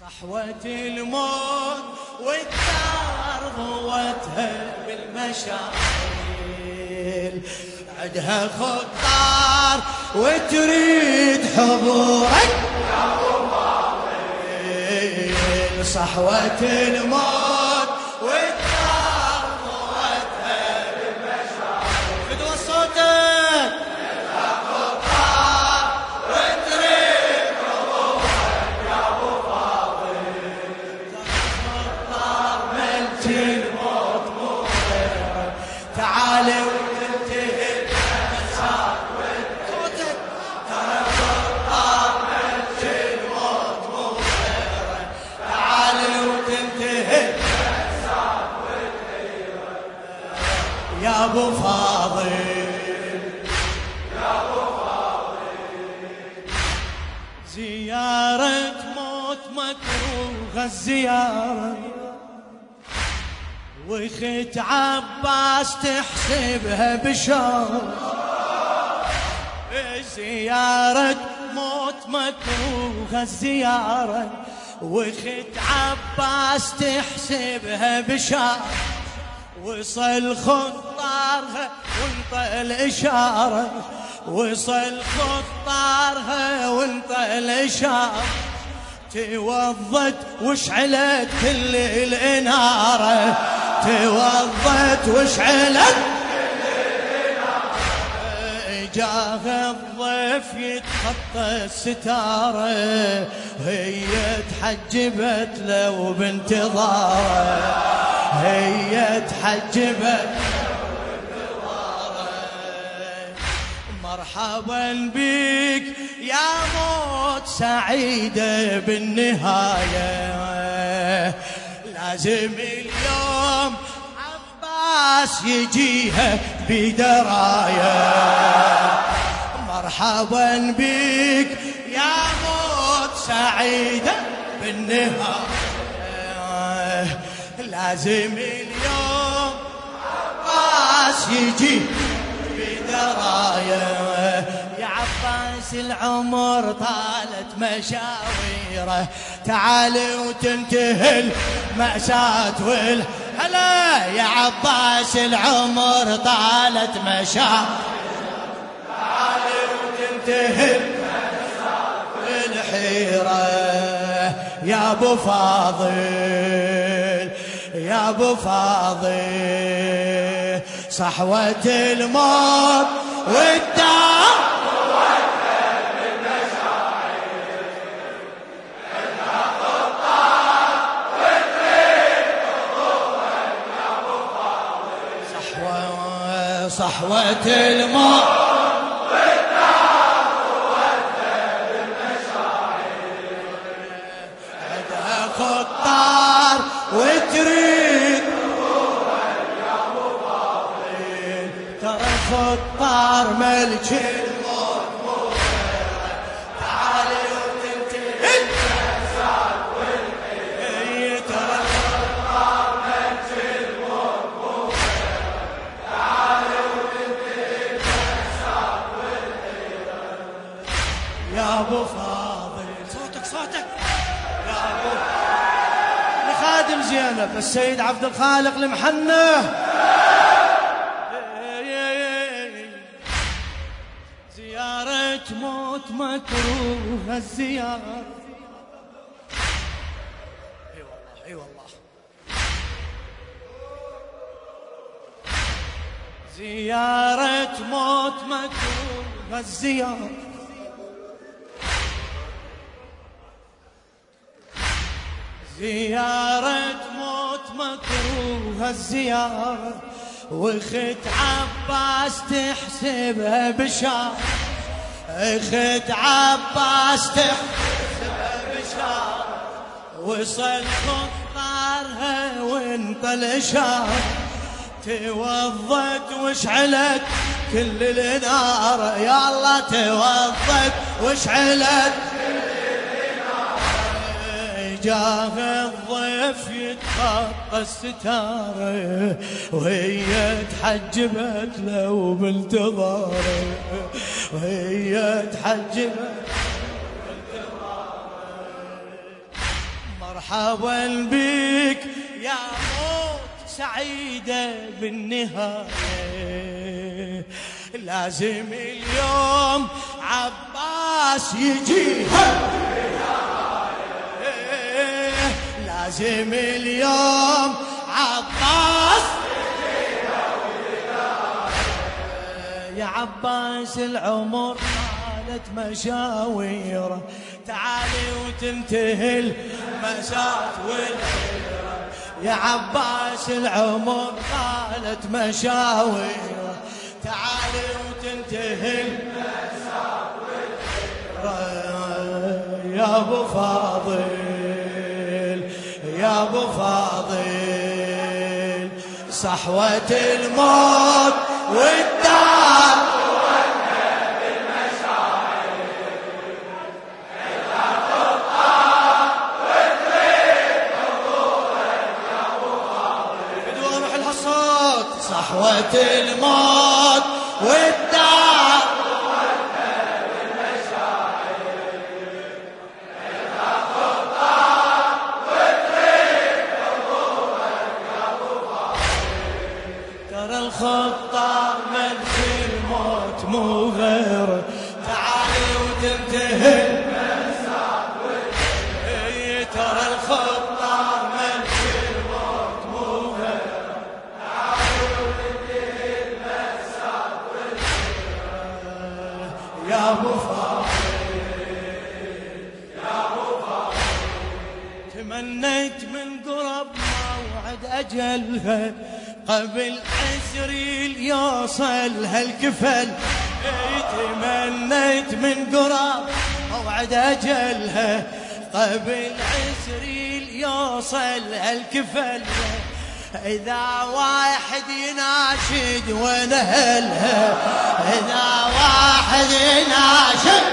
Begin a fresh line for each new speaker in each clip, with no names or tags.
صحوة الموت والدار ضوتها بالمشاعل، عدها خطار وتريد حضورك يا ابو فاضل. صحوة الموت والدار ضوتها بالمشاعل، فدوى صوتك يا ابو فاضل، يا ابو فاضل. زيارة موت مكروهة الزيارة، وخت عباس تحسبها بشارة. زيارة موت مكروهة الزيارة، وخت عباس تحسبها بشارة. وصل خطارها وانطى الإشارة، وصل خطارها وانطى الإشارة. توضت وشعلت كل الإنارة، توضت وشعلت كل الإنارة. جاه الضيف يتخطى الستارة، هي تحجبت لو بانتظاره، هي تحجبت مرحبا بك يا موت سعيدة بالنهاية. لازم اليوم عباس يجيها بدراية. مرحبا بك يا موت سعيدة بالنهاية. لازم اليوم عباس يجي بدراية. يا عباس العمر طالت مشاويره، تعال وتنتهي المأساة هلا يا عباس العمر طالت مشاويره، تعال وتنتهي المأساة والحيرة. يا ابو فاضل، يا ابو فاضل. صحوة الموت والدار ضوتها بالمشاعل، عدها خطار وتريد حضورك يا ابو فاضل. صحوة الموت والدار ضوتها بالمشاعل، عدها خطار وتريد حضورك يا ابو فاضل. ترى خطار ملك الموت مو غيرك، تعال وتنتهي المأساة والحيرة. ترى خطار ملك الموت مو غيرك، تعال وتنتهي المأساة والحيرة. يا ابو فاضل، صوتك صوتك يا ابو خادم زينب السيد عبد الخالق المحنة. زيارة موت مكروهة الزيارة. اي والله اي والله. زيارة موت مكروهة الزيارة، زيارة موت مكروهة الزيارة. وخت عباس تحسبها بشارة، اخت عباس تحسبها بشارة. وصل خطارها وانطى الإشارة، توضت وشعلت كل الإنارة. يا الله توضت وشعلت جاه الضيف يتخطى الستارة، وهي تحجبت لو بانتظاره، وهي تحجبت مرحبا بك يا موت سعيدة بالنهاية، لازم اليوم عباس يجيها، لازم اليوم عباس يا عباس. العمر طالت مشاويره، تعالي وتنتهي المسات والحيرة يا عباس. العمر طالت مشاويره، تعالي وتنتهي المسات والحيرة يا ابو فاضل، يا ابو فاضل. صحوة الموت والدار صحوة الموت والدار ترى الخطة من في الموت مو غير، تعالي وتنتهي المساء والليل. ترى الخطة من في الموت مو غير، تعالي وتنتهي المساء والليل يا ابو فاضل، يا ابو فاضل. تمنيت من قرب موعد اجلها، قبل 20 يوصل هالكفل. تمنيت من قرب موعد اجلها، قبل 20 يوصل هالكفل. اذا واحد يناشد وين اهلها، اذا واحد يناشد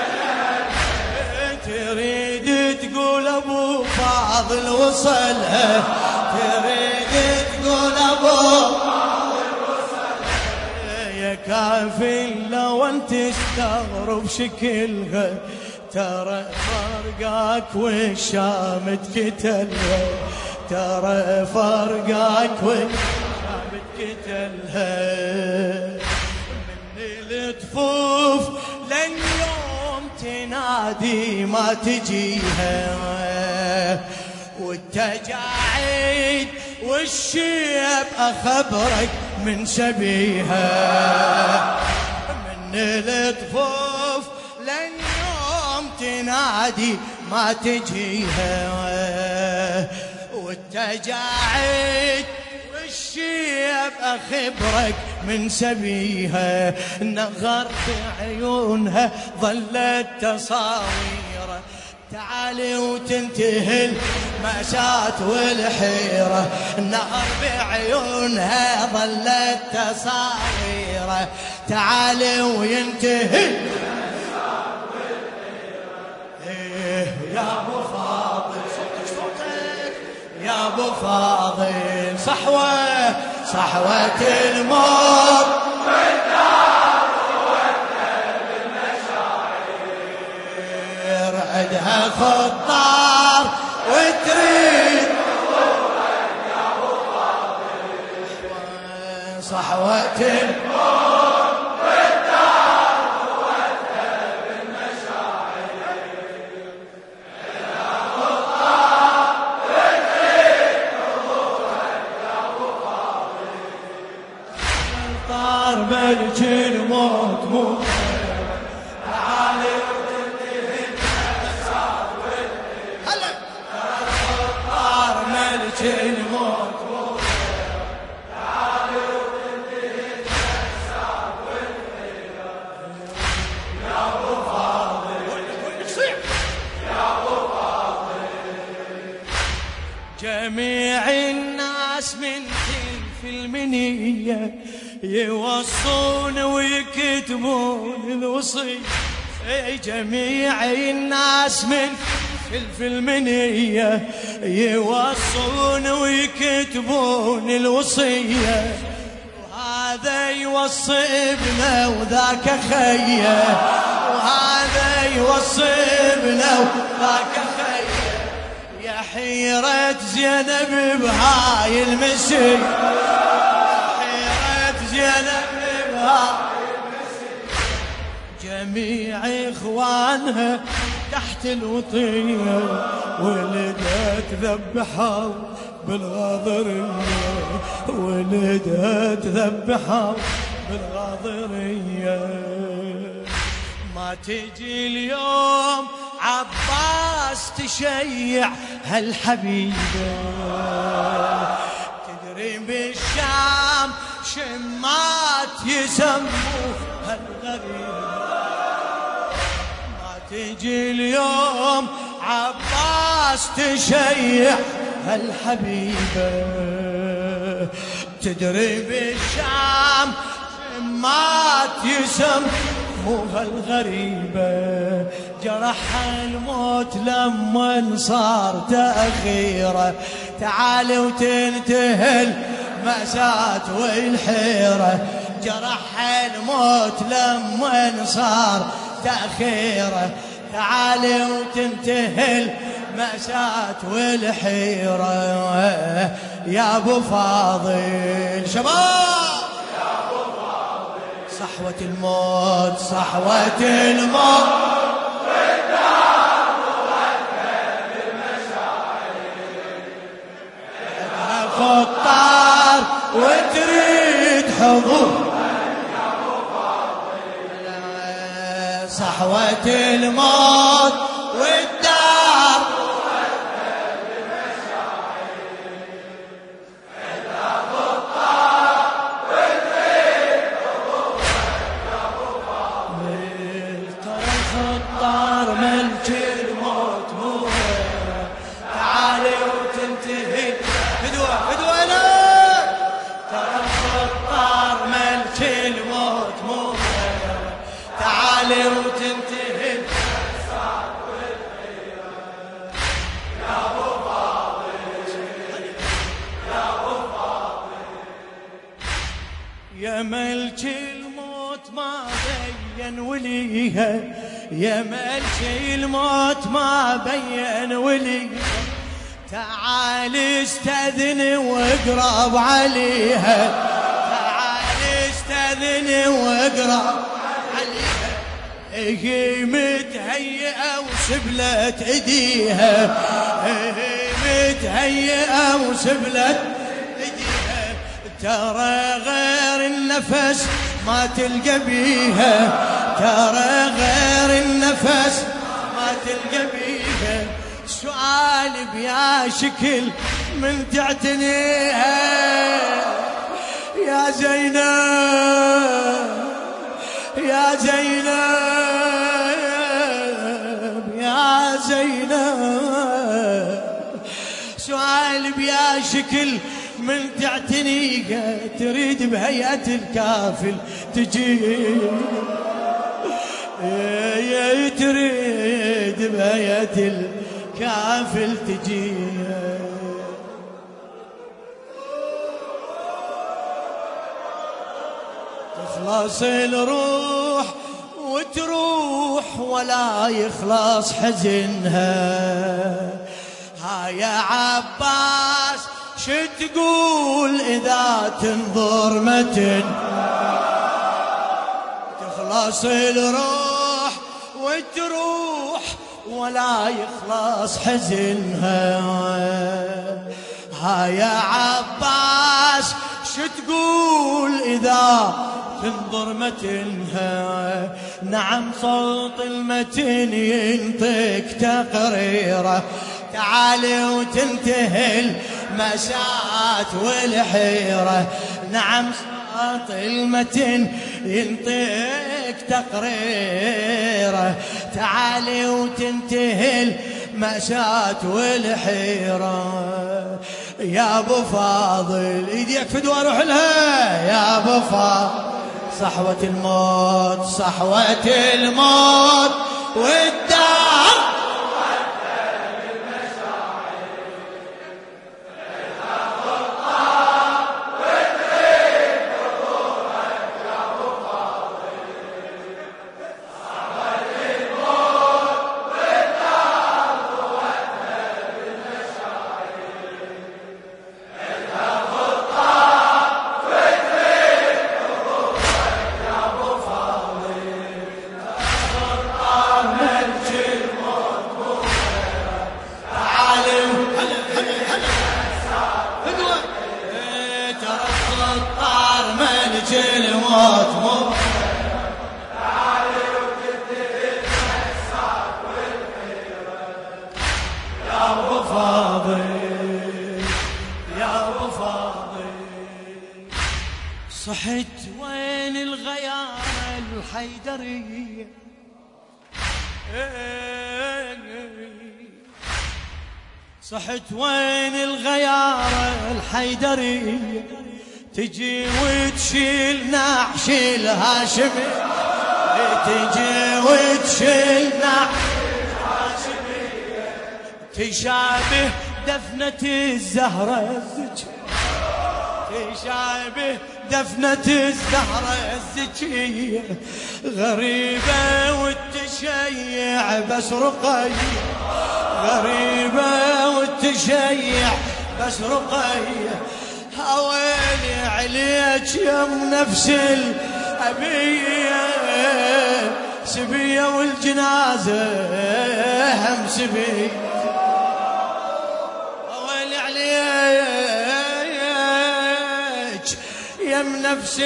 تريد تقول ابو فاضل وصلها، تريد تقول ابو فاضل وصلها. يا كافي لو انت تستغرب شكلها، ترى فرقاك والشام تقتلها، ترى فرقاك والشام تقتلها. من الطفوف لليوم تنادي ما تجيها، والتجاعيد والشيب أخبرك من شبيها. من الطفوف لليوم تنادي ما تجيها، والتجاعيد والشيب أخبرك من سبيها. نغر بعيونها ظلت تصاويره، تعالي وتنتهي المأساة والحيرة. نهر بعيونها ظلت تصاويره، تعالي وينتهي المأساة والحيرة. يا ابو فاضل صوتك يا ابو فاضل. صحوة صحوة الموت والدار بالمشاعر، عدها خطار وتريد يا ابو فاضل. صحوة الموت والدار بالمشاعر، عدها خطار وتريد يا ابو فاضل. طار ملك الموت مو تعالي وتنتهي المأساة والحيرة. هلا طار ملك الموت مو تعالي وتنتهي المأساة والحيرة يا ابو فاضل. يا ابو فاضل. جميع الناس من خلف المنية يوصون ويكتبون الوصية، جميع الناس من خلف المنية يوصون ويكتبون الوصية. وهذا يوصي ابنه وذاك خيه، وهذا يوصي ابنه وذاك خيه. يا حيرة زينب بهاي المسي، حيرة زينب بهاي المسي، جميع إخوانها تحت الوطية ولدت ذبحوا بالغاضرية، ولدت ذبحوا بالغاضرية. ما تجي اليوم عباس تشيع هالحبيبة، تدري بالشام شمات يسموه هالغريبة. ما تجي اليوم عباس تشيع هالحبيبة، تدري بالشام شمات يسموها الغريبة. جرحها الموت لما صار تأخيره، تعالي وتنتهي المأساة والحيرة. جرحها الموت لما صار تأخيره، تعالي وتنتهي المأساة والحيرة. يا أبو فاضل شباب، صحوة الموت، صحوة الموت، والدار وكل المشاعر، خطار وتريد حضور. صحوة الموت والدار وكل المشاعر، الخطار ملك الموت هو. تعالي وتنتهي فدوة لا، ترى الخطار ملك الموت مو. تعالي وتنتهي الساعة والحيرة. يا أبو فاضل، يا أبو فاضل، يا ملك الموت ما بين وليها، يا ملك الموت ما بين وليها. تعال استأذن واقرب عليها، تعال استأذن واقرب عليها. هي متهيئة وسبلت ايديها، هي متهيئة وسبلت ايديها. ترى غير النفس ما تلقى بيها، ترى غير النفس ما تلقى بيها. سؤال بيا شكل من تعتنيها، يا زينب، يا زينب، يا زينب. سؤال بيا شكل من تعتنيها، تريد بهيئة الكافل تجي، يا تريد بهيئة الكافل تجي. تخلص الروح وتروح ولا يخلص حزنها. ها يا عباس شتقول إذا تنظر متن، تخلص الروح وتروح ولا يخلص حزنها. ها يا عباس شتقول إذا تنظر متنها. نعم صوت المتن ينطق تقريره، تعالي وتنتهي المساءات والحيرة. نعم صوت المتن ينطق تقريره، تعالي وتنتهي المأساة والحيرة. يا ابو فاضل ايديك فدوى اروح لها، يا ابو فاضل صحوة الموت، صحوة الموت والدار فاضل يا ابو فاضل. صحت وين الغيارة الحيدرية، صحت وين الغيارة الحيدرية، تجي وتشيل نعش الهاشمي، تجي وتشيل نعش الهاشمي، تشابه دفنة الزهرة الزكية، تشابه دفنة الزهرة الزكية، غريبة والتشيع بس رقية، غريبة والتشيع بس رقية. هويلي عليك يم نفس الأبية، سبية والجنازة هم سبية. هويلي عليك يم نفس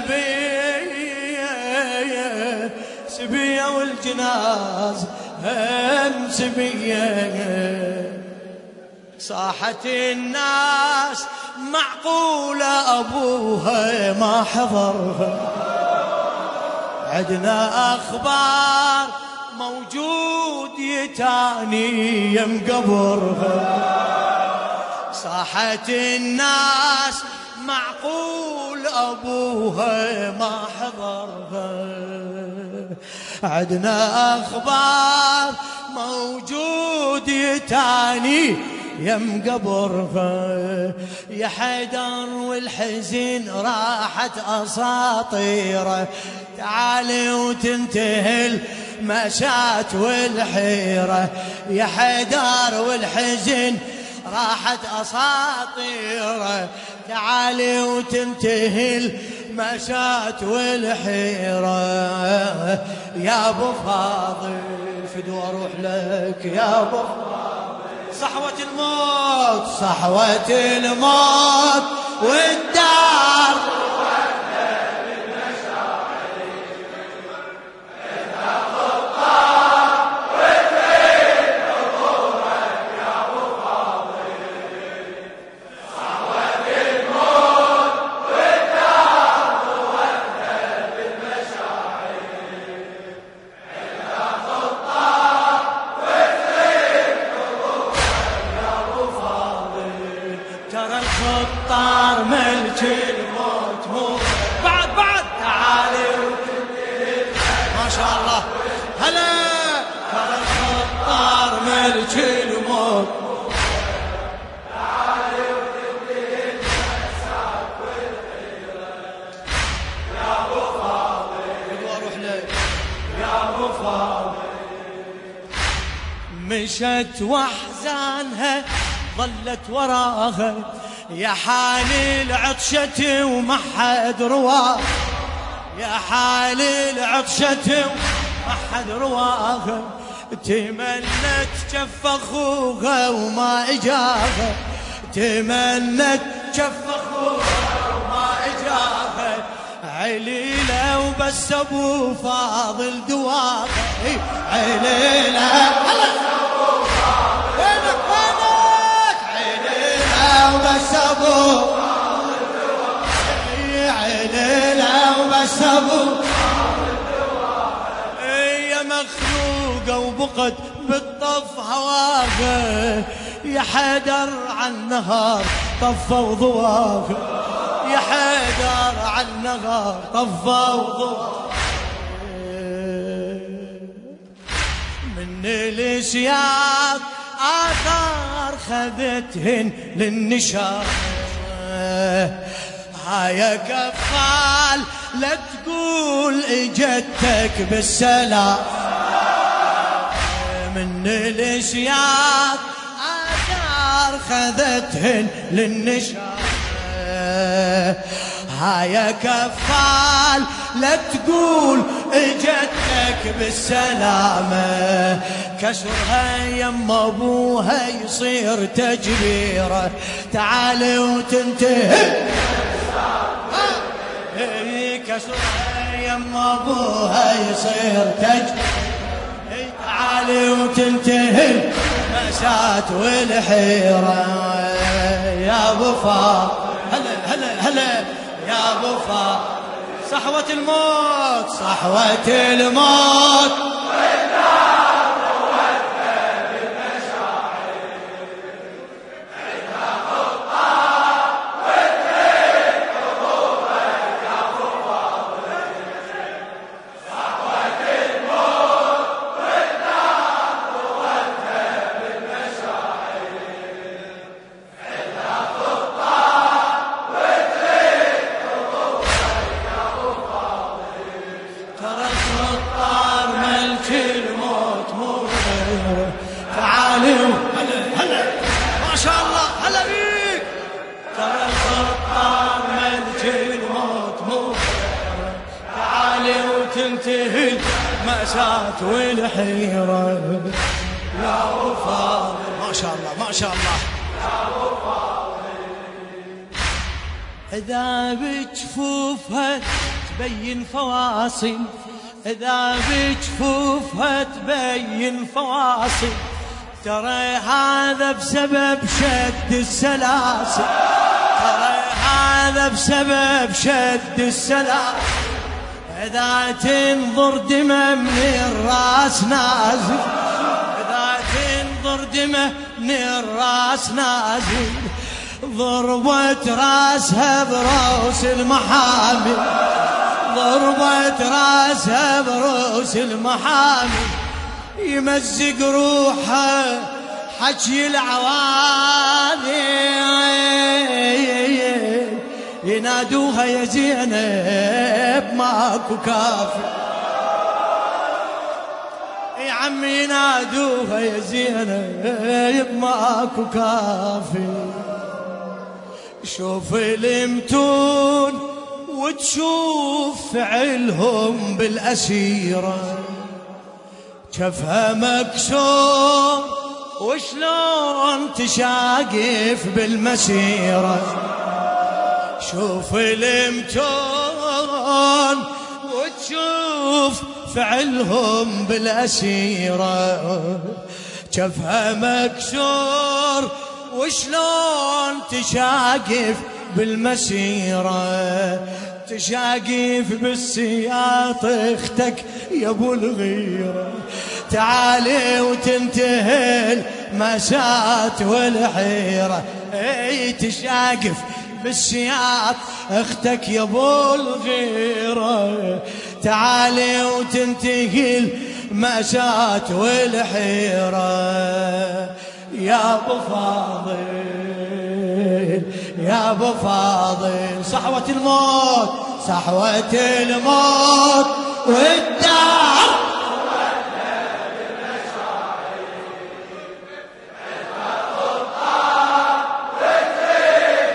الأبية، سبية والجنازة هم سبية. صاحت الناس معقولة أبوها ما حضرها، عدنا أخبار موجود يتاني يم قبرها. صاحت الناس معقول أبوها ما حضرها، عدنا أخبار موجود يتاني يم قبرها. يا حيدر والحزن راحت أساطيره، تعالي وتنتهي المشات والحيرة. يا حيدر والحزن راحت أساطيره، تعالي وتنتهي المشات والحيرة. يا ابو فاضل فدوى اروح لك يا ابو فاضل، صحوة الموت صحوة الموت والدار الخطار ملك الموت مو بعد تعالي ما شاء الله هلا. ترى الخطار ملك الموت تعالي وتنتهي المأساة والحيرة. يا ابو فاضل واروح لك يا ابو فاضل. مشت واحزانها ظلت وراها، يا حالي العطشة وما حد رواها، يا حالي العطشة وما حد رواها. تمنت كف اخوها وما اجاها، تمنت كف اخوها وما اجاها. عليلة وبس ابو فاضل دواها، عليلة وبس ابو عليلة وبس ابو يا مخلوقة وبقت بالطف هواها. يا حيدر عالنهار طفى وضواها، يا حيدر عالنهار طفى وضواها. من الاشياق آثار خذتهن للنشاط، هاي كفال لا تقول اجتك بالسلام. من الاشياق آثار خذتهن للنشاط، هاي كفال لا تقول اجتك بالسلامة. كسرها يم ابوها يصير تجبيره، تعالي وتنتهي كسرها يم ابوها يصير تجبيره، تعالي وتنتهي مأساة والحيرة يا ابو فاضل. هلا هلا هلا يا ابو فاضل. صحوة الموت صحوة الموت تنتهي المأساة والحيرة يا ابو فاضل. ما شاء الله ما شاء الله يا ابو فاضل. إذا بجفوفها تبين فواصل، إذا بجفوفها تبين فواصل، ترى هذا بسبب شد السلاسل، ترى هذا بسبب شد السلاسل. إذا تنظر دمه من الراس نازل، إذا تنظر دمه من الراس نازل، ضربت راسها بروس المحامي، ضربت راسها بروس المحامي. يمزق روحه حكي العوالي، ينادوها يا زينب ماكو كافي، يا عمي ينادوها يا زينب ماكو كافي. شوف المتون وتشوف فعلهم بالأسيرة، شفها مكسور وشلون تشاقف بالمسيرة. شوف المتون وتشوف فعلهم بالأسيرة، شفها مكسور وشلون تشاقف بالمسيرة. تشاقف بالسياط اختك يا ابو الغيرة، تعالي وتنتهي المأساة والحيرة. اي تشاقف بالسياط اختك يا ابو الغيرة، تعالي وتنتهي المأساة والحيرة يا ابو فاضل يا ابو فاضل. صحوة الموت صحوة الموت والدار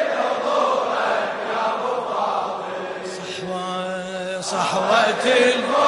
صحوة الموت